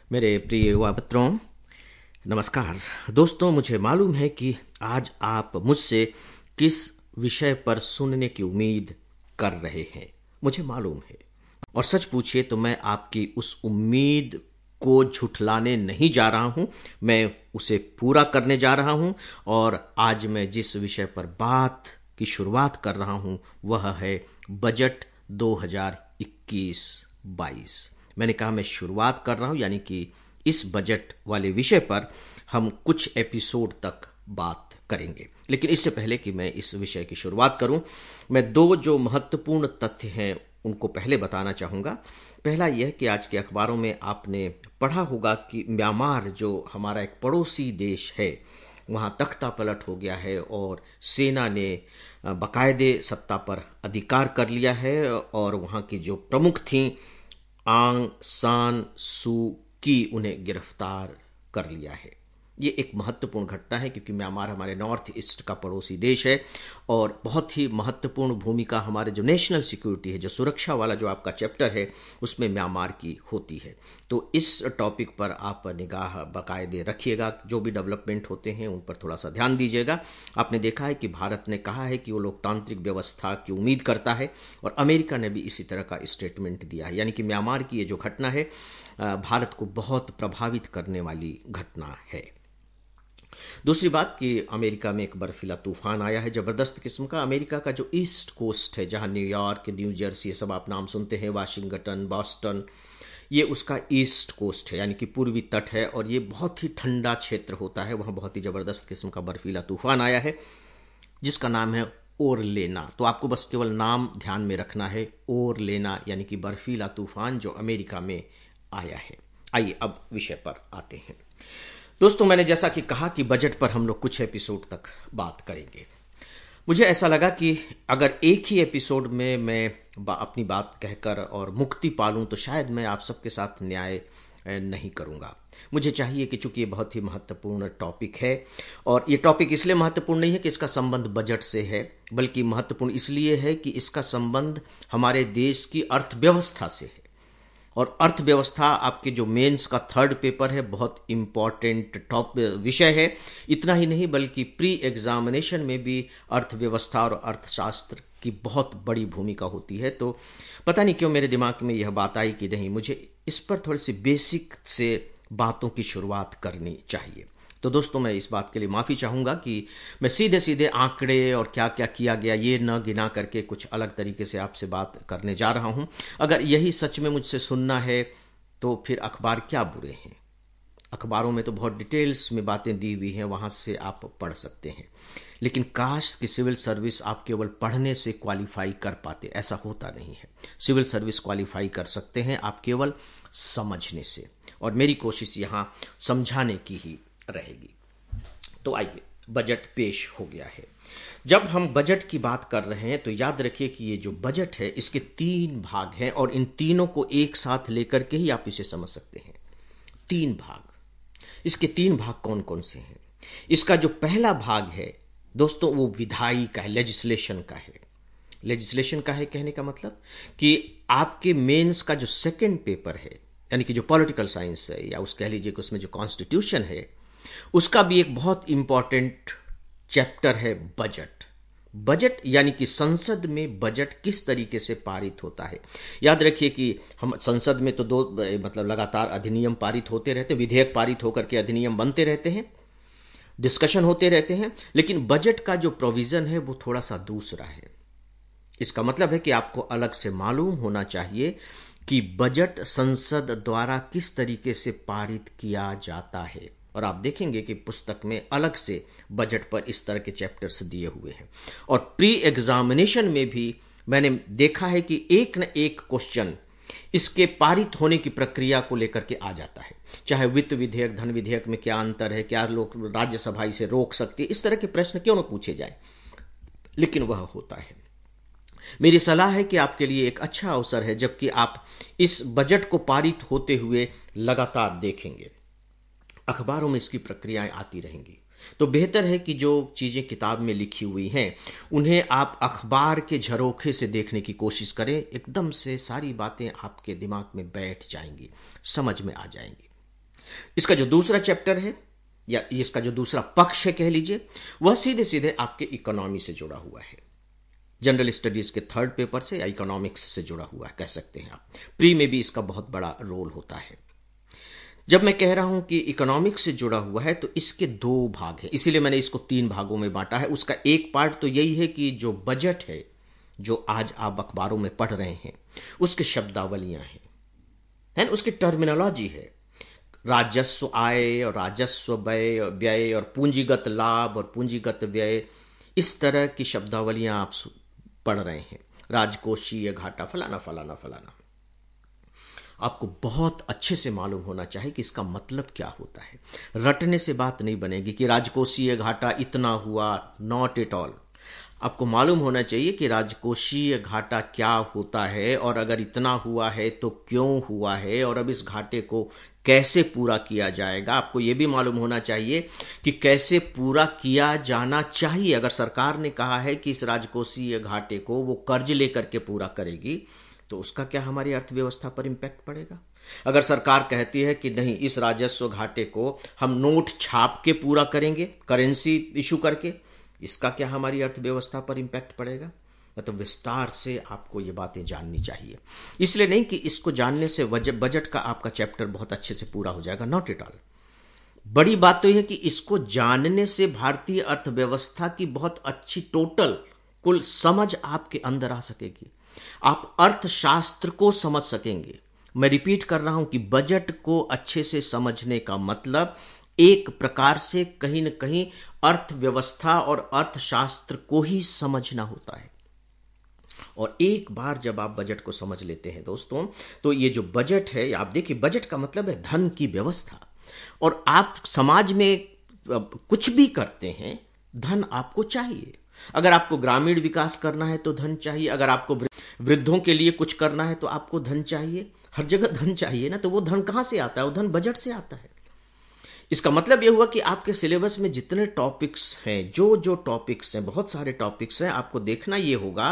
मेरे प्रिय युवा मित्रों, नमस्कार। दोस्तों, मुझे मालूम है कि आज आप मुझसे किस विषय पर सुनने की उम्मीद कर रहे हैं। मुझे मालूम है, और सच पूछिए तो मैं आपकी उस उम्मीद को झुठलाने नहीं जा रहा हूं, मैं उसे पूरा करने जा रहा हूं। और आज मैं जिस विषय पर बात की शुरुआत कर रहा हूं वह है बजट 2021-22। मैंने कहा मैं शुरुआत कर रहा हूं, यानी कि इस बजट वाले विषय पर हम कुछ एपिसोड तक बात करेंगे। लेकिन इससे पहले कि मैं इस विषय की शुरुआत करूं, मैं दो जो महत्वपूर्ण तथ्य हैं उनको पहले बताना चाहूंगा। पहला यह कि आज के अखबारों में आपने पढ़ा होगा कि म्यांमार, जो हमारा एक पड़ोसी देश है, वहां तख्ता पलट हो गया है और सेना ने बाकायदे सत्ता पर अधिकार कर लिया है। और वहां की जो प्रमुख थीं आंग सान सू की, उन्हें गिरफ्तार कर लिया है। ये एक महत्वपूर्ण घटना है क्योंकि म्यांमार हमारे नॉर्थ ईस्ट का पड़ोसी देश है और बहुत ही महत्वपूर्ण भूमिका हमारे जो नेशनल सिक्योरिटी है, जो सुरक्षा वाला जो आपका चैप्टर है, उसमें म्यांमार की होती है। तो इस टॉपिक पर आप निगाह बाकायदे रखिएगा। जो भी डेवलपमेंट होते हैं उन पर थोड़ा सा ध्यान दीजिएगा। आपने देखा है कि भारत ने कहा है कि वो लोकतांत्रिक व्यवस्था की उम्मीद करता है और अमेरिका ने भी इसी तरह का स्टेटमेंट दिया है। यानी कि म्यांमार की ये जो घटना है भारत को बहुत प्रभावित करने वाली घटना है। दूसरी बात कि अमेरिका में एक बर्फीला तूफान आया है, जबरदस्त किस्म का। अमेरिका का जो ईस्ट कोस्ट है, जहां न्यूयॉर्क, न्यू जर्सी, ये सब आप नाम सुनते हैं, वाशिंगटन, बॉस्टन, ये उसका ईस्ट कोस्ट है, यानी कि पूर्वी तट है और ये बहुत ही ठंडा क्षेत्र होता है। वहां बहुत ही जबरदस्त किस्म का बर्फीला तूफान आया है जिसका नाम है ओरलेना। तो आपको बस केवल नाम ध्यान में रखना है, ओरलेना, यानी कि बर्फीला तूफान जो अमेरिका में आया है। आइए अब विषय पर आते हैं। दोस्तों, मैंने जैसा कि कहा कि बजट पर हम लोग कुछ एपिसोड तक बात करेंगे। मुझे ऐसा लगा कि अगर एक ही एपिसोड में मैं अपनी बात कहकर और मुक्ति पालूं तो शायद मैं आप सबके साथ न्याय नहीं करूंगा। मुझे चाहिए कि चूंकि ये बहुत ही महत्वपूर्ण टॉपिक है, और ये टॉपिक इसलिए महत्वपूर्ण नहीं है कि इसका संबंध बजट से है, बल्कि महत्वपूर्ण इसलिए है कि इसका संबंध हमारे देश की अर्थव्यवस्था से है। और अर्थव्यवस्था आपके जो मेंस का थर्ड पेपर है, बहुत इंपॉर्टेंट टॉप विषय है। इतना ही नहीं बल्कि प्री एग्जामिनेशन में भी अर्थव्यवस्था और अर्थशास्त्र की बहुत बड़ी भूमिका होती है। तो पता नहीं क्यों मेरे दिमाग में यह बात आई कि नहीं, मुझे इस पर थोड़ी सी बेसिक से बातों की शुरुआत करनी चाहिए। तो दोस्तों, मैं इस बात के लिए माफ़ी चाहूँगा कि मैं सीधे सीधे आंकड़े और क्या क्या किया गया ये न गिना करके कुछ अलग तरीके से आपसे बात करने जा रहा हूँ। अगर यही सच में मुझसे सुनना है तो फिर अखबार क्या बुरे हैं। अखबारों में तो बहुत डिटेल्स में बातें दी हुई हैं, वहाँ से आप पढ़ सकते हैं। लेकिन काश कि सिविल सर्विस आप केवल पढ़ने से क्वालिफाई कर पाते, ऐसा होता नहीं है। सिविल सर्विस क्वालिफाई कर सकते हैं आप केवल समझने से, और मेरी कोशिश यहाँ समझाने की ही रहेगी। तो आइए, बजट पेश हो गया है। जब हम बजट की बात कर रहे हैं तो याद रखिए कि ये जो बजट है इसके 3 भाग हैं और इन तीनों को एक साथ लेकर के ही आप इसे समझ सकते हैं। 3 भाग। इसके 3 भाग कौन कौन से हैं? इसका जो पहला भाग है दोस्तों, वो विधायी का है, लेजिस्लेशन का है। लेजिस्लेशन का है कहने का मतलब कि आपके मेंस का जो सेकंड पेपर है, यानी कि जो पॉलिटिकल साइंस है, या उस कह लीजिए कि उसमें जो कॉन्स्टिट्यूशन है, उसका भी एक बहुत इंपॉर्टेंट चैप्टर है बजट। बजट यानी कि संसद में बजट किस तरीके से पारित होता है। याद रखिए कि हम संसद में तो मतलब लगातार अधिनियम पारित होते रहते, विधेयक पारित होकर के अधिनियम बनते रहते हैं, डिस्कशन होते रहते हैं। लेकिन बजट का जो प्रोविजन है वो थोड़ा सा दूसरा है। इसका मतलब है कि आपको अलग से मालूम होना चाहिए कि बजट संसद द्वारा किस तरीके से पारित किया जाता है। और आप देखेंगे कि पुस्तक में अलग से बजट पर इस तरह के चैप्टर्स दिए हुए हैं। और प्री एग्जामिनेशन में भी मैंने देखा है कि एक न एक क्वेश्चन इसके पारित होने की प्रक्रिया को लेकर के आ जाता है। चाहे वित्त विधेयक, धन विधेयक में क्या अंतर है, क्या लोग राज्यसभा इसे रोक सकती है, इस तरह के प्रश्न क्यों न पूछे जाए, लेकिन वह होता है। मेरी सलाह है कि आपके लिए एक अच्छा अवसर है, जबकि आप इस बजट को पारित होते हुए लगातार देखेंगे, अखबारों में इसकी प्रक्रियाएं आती रहेंगी, तो बेहतर है कि जो चीजें किताब में लिखी हुई हैं उन्हें आप अखबार के झरोखे से देखने की कोशिश करें। एकदम से सारी बातें आपके दिमाग में बैठ जाएंगी, समझ में आ जाएंगी। इसका जो दूसरा चैप्टर है या इसका जो दूसरा पक्ष है कह लीजिए, वह सीधे सीधे आपके इकोनॉमी से जुड़ा हुआ है। जनरल स्टडीज के थर्ड पेपर से या इकोनॉमिक्स से जुड़ा हुआ है कह सकते हैं आप। प्री में भी इसका बहुत बड़ा रोल होता है। जब मैं कह रहा हूं कि इकोनॉमिक्स से जुड़ा हुआ है तो इसके दो भाग हैं, इसीलिए मैंने इसको 3 भागों में बांटा है। उसका एक पार्ट तो यही है कि जो बजट है, जो आज आप अखबारों में पढ़ रहे हैं, उसके शब्दावलियां हैं, है ना, उसकी टर्मिनोलॉजी है। राजस्व आय और राजस्व व्यय और पूंजीगत लाभ और पूंजीगत व्यय, इस तरह की शब्दावलियां आप पढ़ रहे हैं। राजकोषीय घाटा, फलाना फलाना फलाना। आपको बहुत अच्छे से मालूम होना चाहिए कि इसका मतलब क्या होता है। रटने से बात नहीं बनेगी कि राजकोषीय घाटा इतना हुआ, नॉट एट ऑल। आपको मालूम होना चाहिए कि राजकोषीय घाटा क्या होता है, और अगर इतना हुआ है तो क्यों हुआ है, और अब इस घाटे को कैसे पूरा किया जाएगा। आपको यह भी मालूम होना चाहिए कि कैसे पूरा किया जाना चाहिए। अगर सरकार ने कहा है कि इस राजकोषीय घाटे को वो कर्ज लेकर के पूरा करेगी, तो उसका क्या हमारी अर्थव्यवस्था पर इंपैक्ट पड़ेगा। अगर सरकार कहती है कि नहीं, इस राजस्व घाटे को हम नोट छाप के पूरा करेंगे, करेंसी इशू करके, इसका क्या हमारी अर्थव्यवस्था पर इंपैक्ट पड़ेगा। मतलब विस्तार से आपको ये बातें जाननी चाहिए। इसलिए नहीं कि इसको जानने से बजट का आपका चैप्टर बहुत अच्छे से पूरा हो जाएगा, नॉट एट ऑल। बड़ी बात तो यह है कि इसको जानने से भारतीय अर्थव्यवस्था की बहुत अच्छी टोटल कुल समझ आपके अंदर आ सकेगी। आप अर्थशास्त्र को समझ सकेंगे। मैं रिपीट कर रहा हूं कि बजट को अच्छे से समझने का मतलब एक प्रकार से कहीं न कहीं अर्थव्यवस्था और अर्थशास्त्र को ही समझना होता है। और एक बार जब आप बजट को समझ लेते हैं दोस्तों, तो ये जो बजट है, आप देखिए, बजट का मतलब है धन की व्यवस्था। और आप समाज में कुछ भी करते हैं, धन आपको चाहिए। अगर आपको ग्रामीण विकास करना है तो धन चाहिए, अगर आपको वृद्धों के लिए कुछ करना है तो आपको धन चाहिए। हर जगह धन चाहिए ना, तो वो धन कहां से आता है? वो धन बजट से आता है। इसका मतलब यह हुआ कि आपके सिलेबस में जितने टॉपिक्स हैं, जो टॉपिक्स हैं, बहुत सारे टॉपिक्स हैं, आपको देखना यह होगा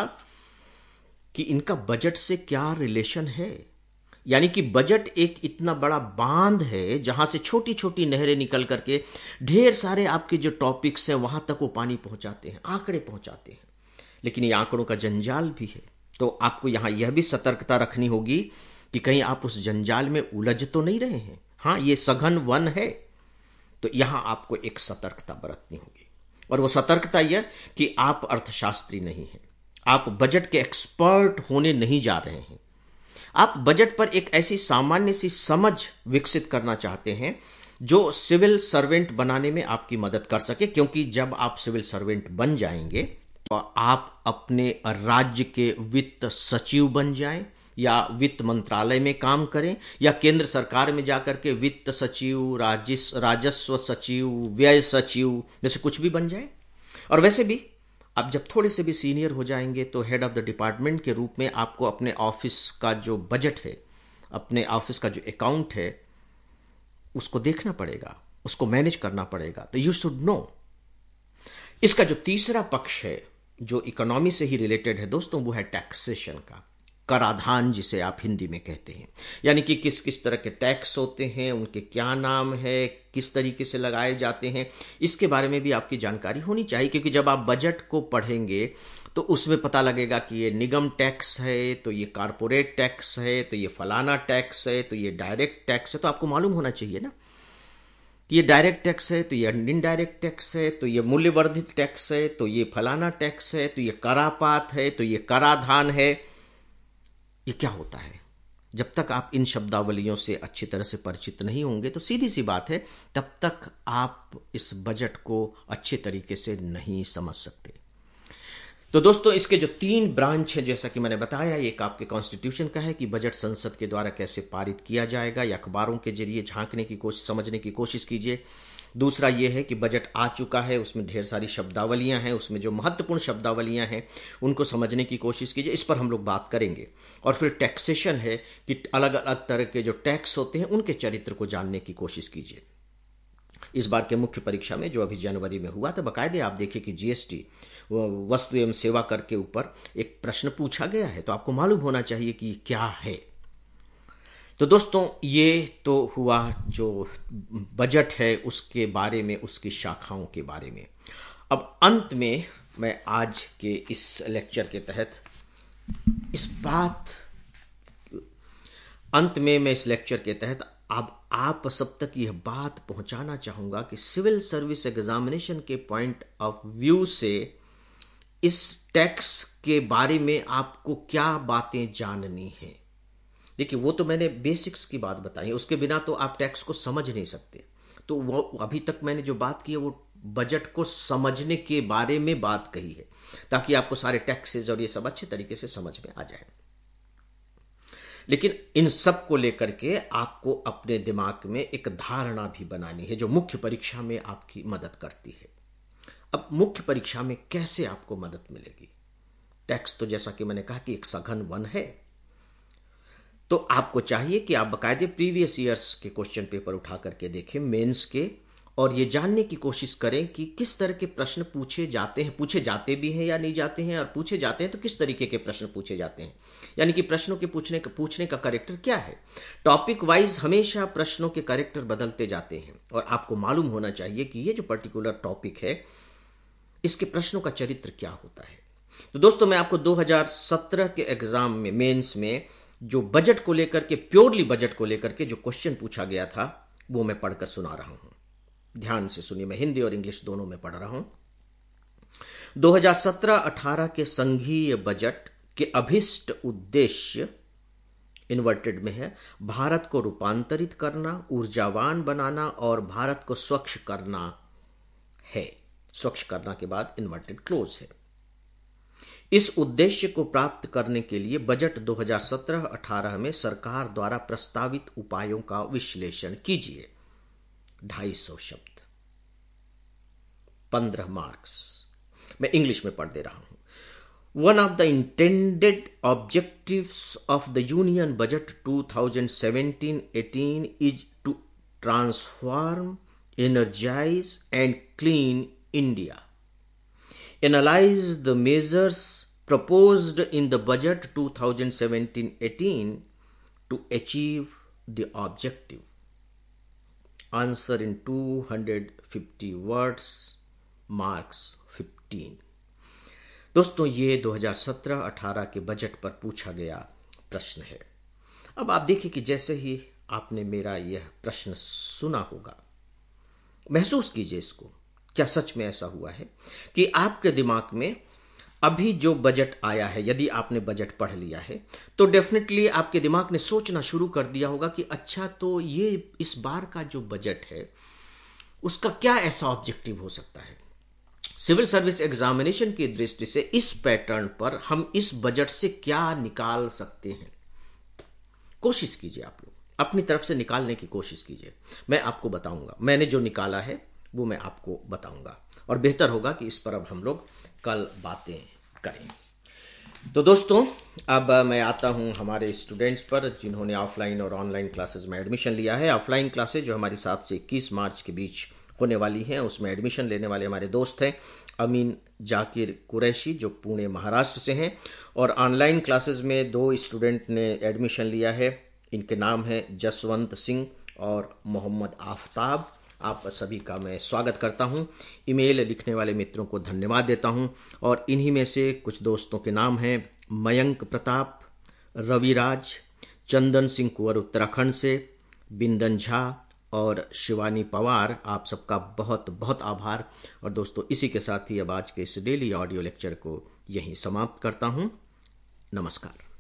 कि इनका बजट से क्या रिलेशन है। यानी कि बजट एक इतना बड़ा बांध है जहां से छोटी छोटी नहरें निकल करके ढेर सारे आपके जो टॉपिक्स हैं वहां तक वो पानी पहुंचाते हैं, आंकड़े पहुंचाते हैं। लेकिन ये आंकड़ों का जंजाल भी है, तो आपको यहां यह भी सतर्कता रखनी होगी कि कहीं आप उस जंजाल में उलझ तो नहीं रहे हैं। हां, ये सघन वन है, तो यहां आपको एक सतर्कता बरतनी होगी। और वो सतर्कता यह कि आप अर्थशास्त्री नहीं हैं, आप बजट के एक्सपर्ट होने नहीं जा रहे हैं। आप बजट पर एक ऐसी सामान्य सी समझ विकसित करना चाहते हैं जो सिविल सर्वेंट बनाने में आपकी मदद कर सके। क्योंकि जब आप सिविल सर्वेंट बन जाएंगे तो आप अपने राज्य के वित्त सचिव बन जाएं, या वित्त मंत्रालय में काम करें, या केंद्र सरकार में जाकर के वित्त सचिव, राजस्व सचिव, व्यय सचिव में से कुछ भी बन जाए। और वैसे भी आप जब थोड़े से भी सीनियर हो जाएंगे तो हेड ऑफ द डिपार्टमेंट के रूप में आपको अपने ऑफिस का जो बजट है, अपने ऑफिस का जो अकाउंट है, उसको देखना पड़ेगा, उसको मैनेज करना पड़ेगा। तो यू शुड नो। इसका जो तीसरा पक्ष है जो इकोनॉमी से ही रिलेटेड है दोस्तों, वो है टैक्सेशन का, कराधान जिसे आप हिंदी में कहते हैं। यानी कि किस किस तरह के टैक्स होते हैं, उनके क्या नाम है, किस तरीके से लगाए जाते हैं, इसके बारे में भी आपकी जानकारी होनी चाहिए। क्योंकि जब आप बजट को पढ़ेंगे तो उसमें पता लगेगा कि ये निगम टैक्स है, तो ये कारपोरेट टैक्स है, तो ये फलाना टैक्स है, तो ये डायरेक्ट टैक्स है। तो आपको मालूम होना चाहिए ना कि ये डायरेक्ट टैक्स है, तो ये इनडायरेक्ट टैक्स है, तो ये मूल्यवर्धित टैक्स है, तो ये फलाना टैक्स है, तो ये करापात है, तो ये कराधान है। ये क्या होता है? जब तक आप इन शब्दावलियों से अच्छी तरह से परिचित नहीं होंगे तो सीधी सी बात है, तब तक आप इस बजट को अच्छे तरीके से नहीं समझ सकते। तो दोस्तों, इसके जो 3 ब्रांच है, जैसा कि मैंने बताया, एक आपके कॉन्स्टिट्यूशन का है कि बजट संसद के द्वारा कैसे पारित किया जाएगा, या अखबारों के जरिए झांकने की कोशिश, समझने की कोशिश कीजिए। दूसरा यह है कि बजट आ चुका है, उसमें ढेर सारी शब्दावलियां हैं, उसमें जो महत्वपूर्ण शब्दावलियां हैं उनको समझने की कोशिश कीजिए। इस पर हम लोग बात करेंगे। और फिर टैक्सेशन है कि अलग अलग तरह के जो टैक्स होते हैं उनके चरित्र को जानने की कोशिश कीजिए। इस बार के मुख्य परीक्षा में जो अभी जनवरी में हुआ था, बाकायदे आप देखिए कि जीएसटी, वस्तु एवं सेवा कर के ऊपर एक प्रश्न पूछा गया है। तो आपको मालूम होना चाहिए कि क्या है। तो दोस्तों, ये तो हुआ जो बजट है उसके बारे में, उसकी शाखाओं के बारे में। अब अंत में मैं आज के इस लेक्चर के तहत इस बात अंत में मैं इस लेक्चर के तहत अब आप सब तक यह बात पहुंचाना चाहूंगा कि सिविल सर्विस एग्जामिनेशन के पॉइंट ऑफ व्यू से इस टैक्स के बारे में आपको क्या बातें जाननी है। देखिए, वो तो मैंने बेसिक्स की बात बताई, उसके बिना तो आप टैक्स को समझ नहीं सकते। तो वो अभी तक मैंने जो बात की है वो बजट को समझने के बारे में बात कही है, ताकि आपको सारे टैक्सेस और ये सब अच्छे तरीके से समझ में आ जाए। लेकिन इन सब को लेकर के आपको अपने दिमाग में एक धारणा भी बनानी है जो मुख्य परीक्षा में आपकी मदद करती है। अब मुख्य परीक्षा में कैसे आपको मदद मिलेगी? टैक्स तो जैसा कि मैंने कहा कि एक सघन वन है, तो आपको चाहिए कि आप बाकायदे प्रीवियस ईयर्स के क्वेश्चन पेपर उठा करके देखें, मेंस के, और ये जानने की कोशिश करें कि किस तरह के प्रश्न पूछे जाते भी हैं या नहीं जाते हैं, और पूछे जाते हैं तो किस तरीके के प्रश्न पूछे जाते हैं, यानी कि प्रश्नों के पूछने का कैरेक्टर क्या है। टॉपिक वाइज हमेशा प्रश्नों के कैरेक्टर बदलते जाते हैं, और आपको मालूम होना चाहिए कि ये जो पर्टिकुलर टॉपिक है इसके प्रश्नों का चरित्र क्या होता है। तो दोस्तों, मैं आपको 2017 के एग्जाम में, मेंस में, जो बजट को लेकर के, प्योरली बजट को लेकर के जो क्वेश्चन पूछा गया था वो मैं पढ़कर सुना रहा हूं। ध्यान से सुनिए, मैं हिंदी और इंग्लिश दोनों में पढ़ रहा हूं। 2017-18 के संघीय बजट के अभिष्ट उद्देश्य, इन्वर्टेड में है, भारत को रूपांतरित करना, ऊर्जावान बनाना और भारत को स्वच्छ करना है। स्वच्छ करना के बाद इन्वर्टेड क्लोज है। इस उद्देश्य को प्राप्त करने के लिए बजट 2017-18 में सरकार द्वारा प्रस्तावित उपायों का विश्लेषण कीजिए। 250 शब्द, 15 मार्क्स। मैं इंग्लिश में पढ़ दे रहा हूं। One of the intended objectives of the union budget 2017-18 is to transform, energize and clean India. Analyze the measures proposed in the budget 2017-18 to achieve the objective. Answer in 250 words, marks 15. दोस्तों, ये 2017-18 के budget पर पूछा गया प्रश्न है। अब आप देखिए कि जैसे ही आपने मेरा यह प्रश्न सुना होगा, महसूस कीजिए इसको, क्या सच में ऐसा हुआ है कि आपके दिमाग में अभी जो बजट आया है, यदि आपने बजट पढ़ लिया है तो डेफिनेटली आपके दिमाग ने सोचना शुरू कर दिया होगा कि अच्छा, तो ये इस बार का जो बजट है उसका क्या ऐसा ऑब्जेक्टिव हो सकता है। सिविल सर्विस एग्जामिनेशन की दृष्टि से इस पैटर्न पर हम इस बजट से क्या निकाल सकते हैं। कोशिश कीजिए, आप लोग अपनी तरफ से निकालने की कोशिश कीजिए। मैं आपको बताऊंगा, मैंने जो निकाला है वो मैं आपको बताऊंगा, और बेहतर होगा कि इस पर अब हम लोग कल बातें करें। तो दोस्तों, अब मैं आता हूं हमारे स्टूडेंट्स पर जिन्होंने ऑफलाइन और ऑनलाइन क्लासेस में एडमिशन लिया है। ऑफलाइन क्लासेस जो हमारी 7 से 21 मार्च के बीच होने वाली हैं, उसमें एडमिशन लेने वाले हमारे दोस्त हैं अमीन जाकिर कुरैशी जो पुणे महाराष्ट्र से हैं, और ऑनलाइन क्लासेस में 2 स्टूडेंट ने एडमिशन लिया है। इनके नाम हैं जसवंत सिंह और मोहम्मद आफ्ताब। आप सभी का मैं स्वागत करता हूं। ईमेल लिखने वाले मित्रों को धन्यवाद देता हूं, और इन्हीं में से कुछ दोस्तों के नाम हैं मयंक प्रताप, रविराज, चंदन सिंह कुंवर उत्तराखंड से, बिंदन झा और शिवानी पवार। आप सबका बहुत बहुत आभार। और दोस्तों, इसी के साथ ही अब आज के इस डेली ऑडियो लेक्चर को यहीं समाप्त करता हूं। नमस्कार।